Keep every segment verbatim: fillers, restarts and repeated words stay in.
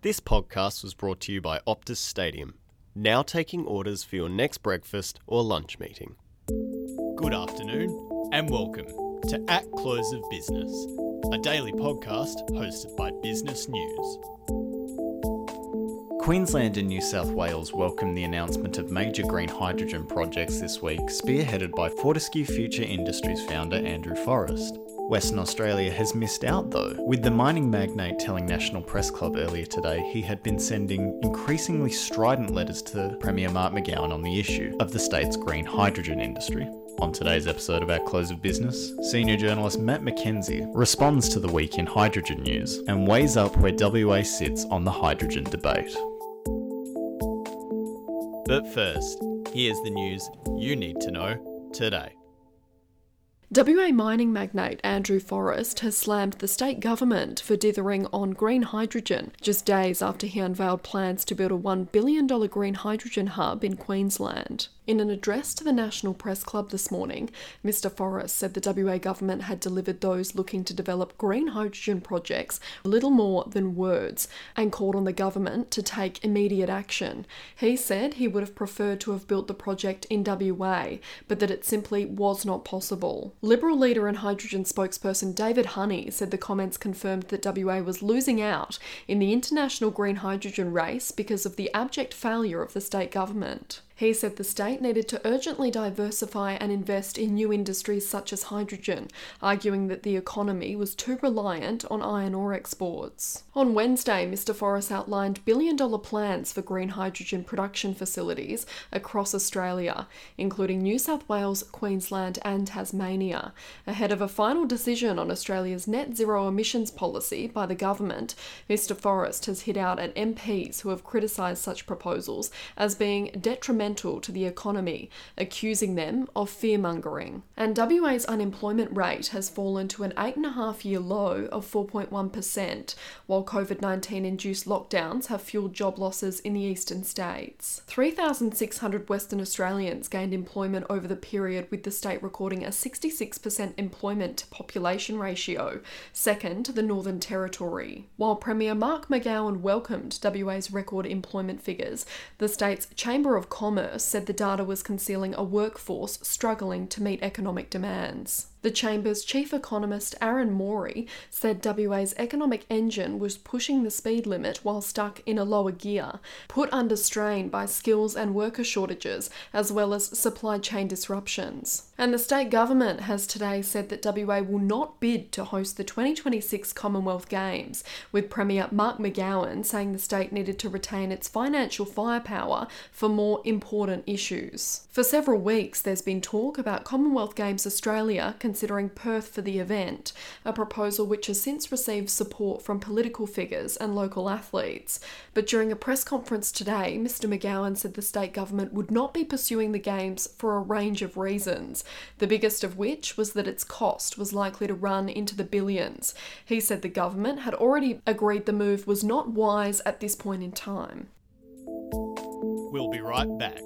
This podcast was brought to you by Optus Stadium, now taking orders for your next breakfast or lunch meeting. Good afternoon and welcome to At Close of Business, a daily podcast hosted by Business News. Queensland and New South Wales welcomed the announcement of major green hydrogen projects this week, spearheaded by Fortescue Future Industries founder Andrew Forrest. Western Australia has missed out though, with the mining magnate telling National Press Club earlier today he had been sending increasingly strident letters to Premier Mark McGowan on the issue of the state's green hydrogen industry. On today's episode of At Close of Business, senior journalist Matt McKenzie responds to the week in hydrogen news and weighs up where W A sits on the hydrogen debate. But first, here's the news you need to know today. W A mining magnate Andrew Forrest has slammed the state government for dithering on green hydrogen just days after he unveiled plans to build a one billion dollars green hydrogen hub in Queensland. In an address to the National Press Club this morning, Mister Forrest said the W A government had delivered those looking to develop green hydrogen projects little more than words and called on the government to take immediate action. He said he would have preferred to have built the project in W A, but that it simply was not possible. Liberal leader and hydrogen spokesperson David Honey said the comments confirmed that W A was losing out in the international green hydrogen race because of the abject failure of the state government. He said the state needed to urgently diversify and invest in new industries such as hydrogen, arguing that the economy was too reliant on iron ore exports. On Wednesday, Mister Forrest outlined billion-dollar plans for green hydrogen production facilities across Australia, including New South Wales, Queensland and Tasmania, ahead of a final decision on Australia's net zero emissions policy by the government. Mister Forrest has hit out at M Ps who have criticised such proposals as being detrimental to the economy, accusing them of fear-mongering. And W A's unemployment rate has fallen to an eight and a half year low of four point one percent, while COVID nineteen induced lockdowns have fueled job losses in the eastern states. three thousand six hundred Western Australians gained employment over the period, with the state recording a sixty-six percent employment to population ratio, second to the Northern Territory. While Premier Mark McGowan welcomed W A's record employment figures, the state's Chamber of Commerce said the data was concealing a workforce struggling to meet economic demands. The Chamber's chief economist Aaron Morey said W A's economic engine was pushing the speed limit while stuck in a lower gear, put under strain by skills and worker shortages as well as supply chain disruptions. And the state government has today said that W A will not bid to host the twenty twenty-six Commonwealth Games, with Premier Mark McGowan saying the state needed to retain its financial firepower for more important issues. For several weeks, there's been talk about Commonwealth Games Australia considering Perth for the event, a proposal which has since received support from political figures and local athletes. But during a press conference today, Mister McGowan said the state government would not be pursuing the Games for a range of reasons, the biggest of which was that its cost was likely to run into the billions. He said the government had already agreed the move was not wise at this point in time. We'll be right back.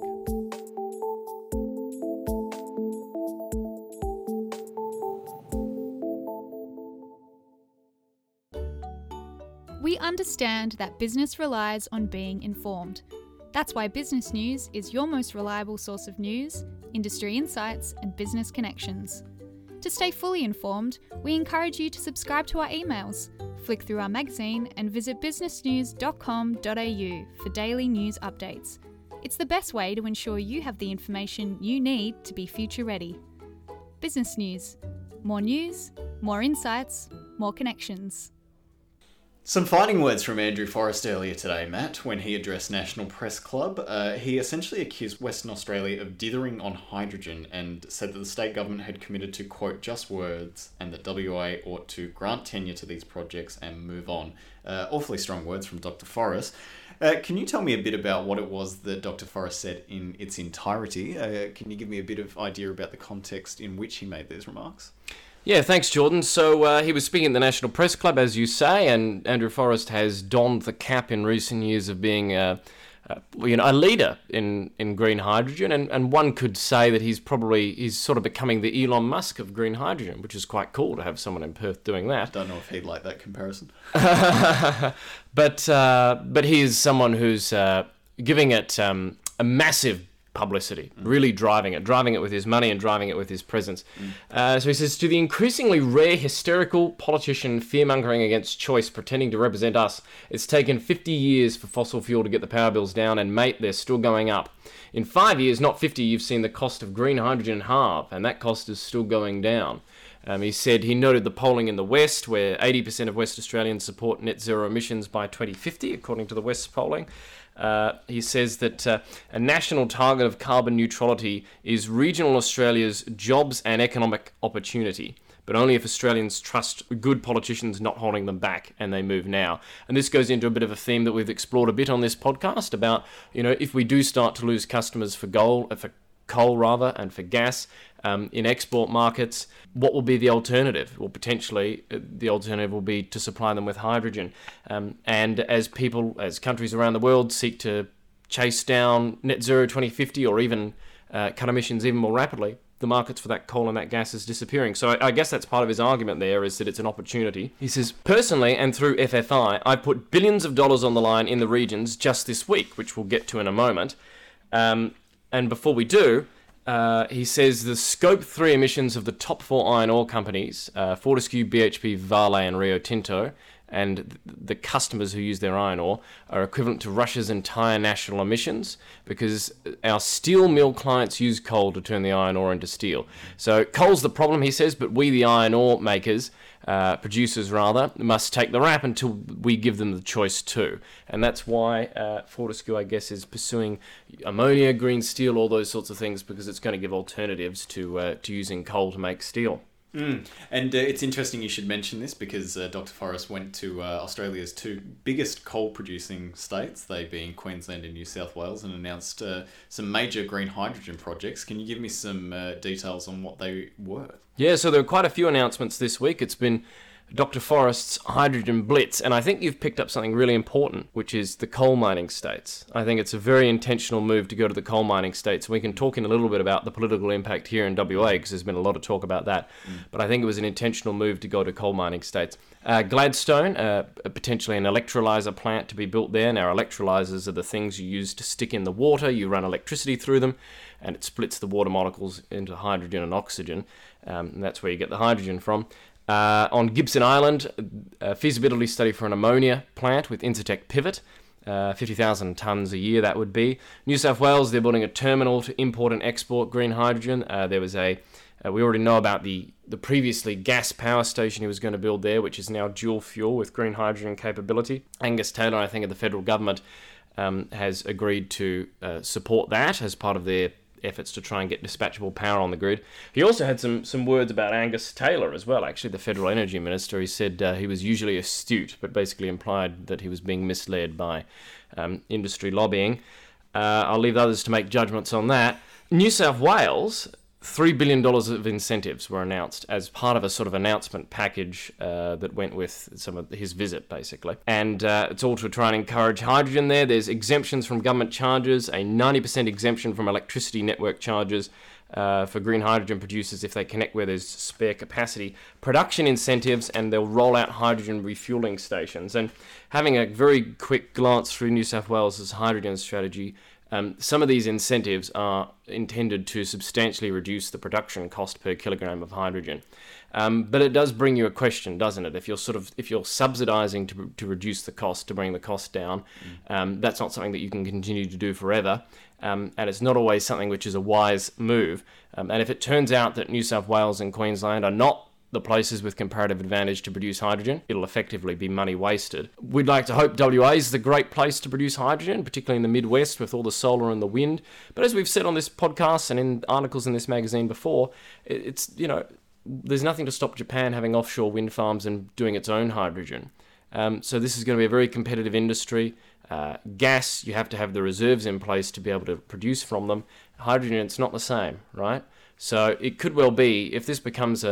We understand that business relies on being informed. That's why Business News is your most reliable source of news, industry insights, and business connections. To stay fully informed, we encourage you to subscribe to our emails, flick through our magazine, and visit business news dot com dot a u for daily news updates. It's the best way to ensure you have the information you need to be future ready. Business News. More news, more insights, more connections. Some fighting words from Andrew Forrest earlier today, Matt, when he addressed National Press Club. Uh, he essentially accused Western Australia of dithering on hydrogen and said that the state government had committed to, quote, just words, and that W A ought to grant tenure to these projects and move on. Uh, awfully strong words from Doctor Forrest. Uh, can you tell me a bit about what it was that Doctor Forrest said in its entirety? Uh, can you give me a bit of idea about the context in which he made these remarks? Yeah, thanks, Jordan. So uh, he was speaking at the National Press Club, as you say, and Andrew Forrest has donned the cap in recent years of being a, uh, you know, a leader in, in green hydrogen, and, and one could say that he's probably he's sort of becoming the Elon Musk of green hydrogen, which is quite cool to have someone in Perth doing that. Don't know if he'd like that comparison. but uh, but he is someone who's uh, giving it um, a massive publicity, mm. really driving it, driving it with his money and driving it with his presence. Mm. Uh, so he says, to the increasingly rare hysterical politician fear-mongering against choice pretending to represent us, it's taken fifty years for fossil fuel to get the power bills down, and mate, they're still going up. In five years, not fifty, you've seen the cost of green hydrogen halve, and that cost is still going down. Um, he said he noted the polling in the West, where eighty percent of West Australians support net zero emissions by twenty fifty, according to the West polling. Uh, he says that uh, a national target of carbon neutrality is regional Australia's jobs and economic opportunity, but only if Australians trust good politicians not holding them back, and they move now. And this goes into a bit of a theme that we've explored a bit on this podcast about, you know, if we do start to lose customers for gold, for coal rather, and for gas um, in export markets, what will be the alternative? Well, potentially uh, the alternative will be to supply them with hydrogen. Um, and as people, as countries around the world seek to chase down net zero twenty fifty, or even uh, cut emissions even more rapidly, the markets for that coal and that gas is disappearing. So I, I guess that's part of his argument there, is that it's an opportunity. He says, personally and through F F I, I put billions of dollars on the line in the regions just this week, which we'll get to in a moment. Um, And before we do, uh, he says the Scope three emissions of the top four iron ore companies, uh, Fortescue, B H P, Vale and Rio Tinto, and th- the customers who use their iron ore, are equivalent to Russia's entire national emissions, because our steel mill clients use coal to turn the iron ore into steel. So coal's the problem, he says, but we, the iron ore makers, Uh, producers rather, must take the rap until we give them the choice too. And that's why uh, Fortescue, I guess, is pursuing ammonia, green steel, all those sorts of things, because it's going to give alternatives to uh, to using coal to make steel. Mm. And uh, it's interesting you should mention this, because uh, Doctor Forrest went to uh, Australia's two biggest coal-producing states, they being Queensland and New South Wales, and announced uh, some major green hydrogen projects. Can you give me some uh, details on what they were? Yeah, so there were quite a few announcements this week. It's been Doctor Forrest's Hydrogen Blitz, and I think you've picked up something really important, which is the coal mining states. I think it's a very intentional move to go to the coal mining states. We can talk in a little bit about the political impact here in W A, because there's been a lot of talk about that, mm. but I think it was an intentional move to go to coal mining states. Uh, Gladstone, uh, potentially an electrolyser plant to be built there. Now, electrolysers are the things you use to stick in the water, you run electricity through them, and it splits the water molecules into hydrogen and oxygen, um, and that's where you get the hydrogen from. Uh, on Gibson Island, a feasibility study for an ammonia plant with Incitec Pivot, uh, fifty thousand tonnes a year that would be. New South Wales, they're building a terminal to import and export green hydrogen. Uh, there was a, uh, we already know about the, the previously gas power station he was going to build there, which is now dual fuel with green hydrogen capability. Angus Taylor, I think, of the federal government, um, has agreed to uh, support that as part of their efforts to try and get dispatchable power on the grid. He also had some some words about Angus Taylor as well, actually, the Federal Energy Minister. He said uh, he was usually astute, but basically implied that he was being misled by um, industry lobbying. Uh, I'll leave others to make judgments on that. New South Wales, three billion dollars of incentives were announced as part of a sort of announcement package uh, that went with some of his visit, basically. And uh, it's all to try and encourage hydrogen there. There's exemptions from government charges, a ninety percent exemption from electricity network charges uh, for green hydrogen producers if they connect where there's spare capacity, production incentives, and they'll roll out hydrogen refueling stations. And having a very quick glance through New South Wales' hydrogen strategy, Um, some of these incentives are intended to substantially reduce the production cost per kilogram of hydrogen. Um, but it does bring you a question, doesn't it? If you're sort of if you're subsidising to to reduce the cost, to bring the cost down, mm. um, that's not something that you can continue to do forever. Um, and it's not always something which is a wise move. Um, and if it turns out that New South Wales and Queensland are not the places with comparative advantage to produce hydrogen, it'll effectively be money wasted. We'd like to hope W A is the great place to produce hydrogen, particularly in the Midwest with all the solar and the wind. But as we've said on this podcast and in articles in this magazine before, it's, you know, there's nothing to stop Japan having offshore wind farms and doing its own hydrogen. Um, so this is going to be a very competitive industry. Uh, gas, you have to have the reserves in place to be able to produce from them. Hydrogen, it's not the same, right? So it could well be, if this becomes a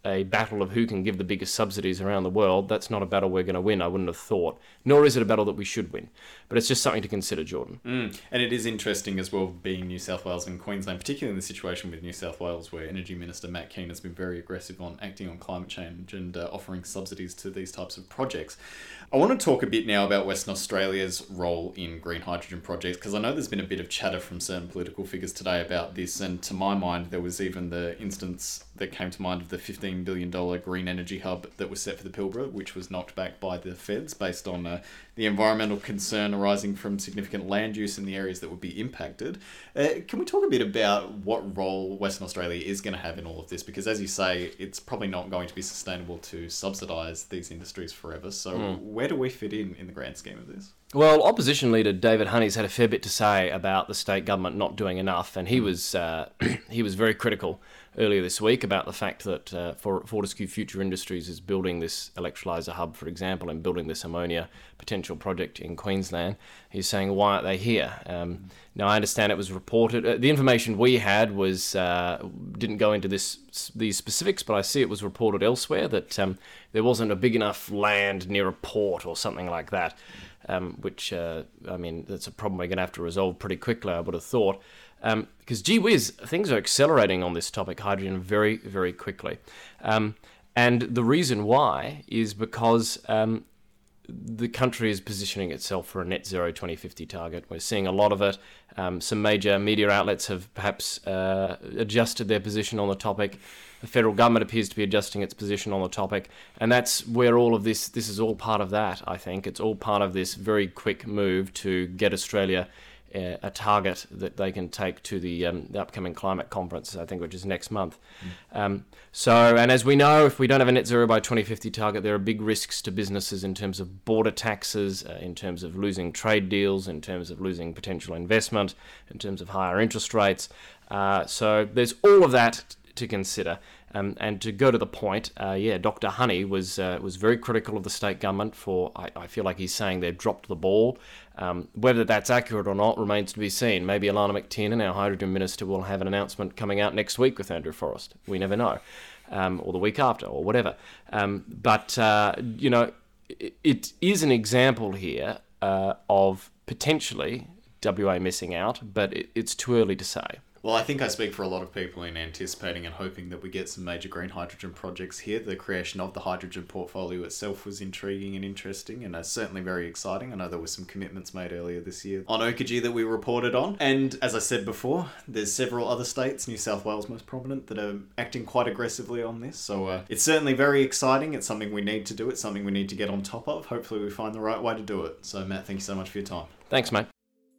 a battle of who can give the biggest subsidies around the world. That's not a battle we're going to win, I wouldn't have thought. Nor is it a battle that we should win. But it's just something to consider, Jordan. Mm. And it is interesting as well, being New South Wales and Queensland, particularly in the situation with New South Wales, where Energy Minister Matt Kean has been very aggressive on acting on climate change and uh, offering subsidies to these types of projects. I want to talk a bit now about Western Australia's role in green hydrogen projects, because I know there's been a bit of chatter from certain political figures today about this, and to my mind there was even the instance that came to mind of the fifteen billion dollars green energy hub that was set for the Pilbara, which was knocked back by the feds based on uh, the environmental concern arising from significant land use in the areas that would be impacted. Uh, can we talk a bit about what role Western Australia is going to have in all of this? Because as you say, it's probably not going to be sustainable to subsidise these industries forever. So mm. where do we fit in in the grand scheme of this? Well, opposition leader David Honey's had a fair bit to say about the state government not doing enough, and he was uh, he was very critical earlier this week about the fact that uh, for Fortescue Future Industries is building this electrolyser hub, for example, and building this ammonia potential project in Queensland. He's saying, why aren't they here? Um, now, I understand it was reported. Uh, the information we had was uh, didn't go into this these specifics, but I see it was reported elsewhere that um, there wasn't a big enough land near a port or something like that. Um, which, uh, I mean, that's a problem we're going to have to resolve pretty quickly, I would have thought. Um, because, gee whiz, things are accelerating on this topic, hydrogen, very, very quickly. Um, and the reason why is because um, the country is positioning itself for a net zero twenty fifty target. We're seeing a lot of it. Um, some major media outlets have perhaps uh, adjusted their position on the topic. The federal government appears to be adjusting its position on the topic, and that's where all of this, this is all part of that, I think. It's all part of this very quick move to get Australia uh, a target that they can take to the, um, the upcoming climate conference, I think, which is next month. Mm. Um, so, and as we know, if we don't have a net zero by twenty fifty target, there are big risks to businesses in terms of border taxes, uh, in terms of losing trade deals, in terms of losing potential investment, in terms of higher interest rates. Uh, so there's all of that t- to consider. Um, and to go to the point, uh, yeah, Doctor Honey was uh, was very critical of the state government for, I, I feel like he's saying they've dropped the ball. Um, whether that's accurate or not remains to be seen. Maybe Alana McTiernan, our hydrogen minister, will have an announcement coming out next week with Andrew Forrest. We never know. Um, or the week after, or whatever. Um, but, uh, you know, it, it is an example here uh, of potentially W A missing out, but it, it's too early to say. Well, I think I speak for a lot of people in anticipating and hoping that we get some major green hydrogen projects here. The creation of the hydrogen portfolio itself was intriguing and interesting, and uh, certainly very exciting. I know there were some commitments made earlier this year on Oakajee that we reported on. And as I said before, there's several other states, New South Wales most prominent, that are acting quite aggressively on this. So uh, it's certainly very exciting. It's something we need to do. It's something we need to get on top of. Hopefully we find the right way to do it. So Matt, thank you so much for your time. Thanks, mate.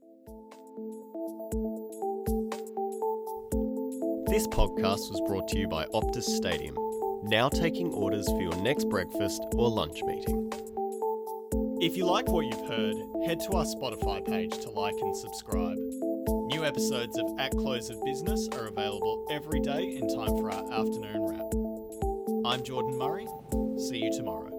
This podcast was brought to you by Optus Stadium, now taking orders for your next breakfast or lunch meeting. If you like what you've heard, head to our Spotify page to like and subscribe. New episodes of At Close of Business are available every day in time for our afternoon wrap. I'm Jordan Murray. See you tomorrow.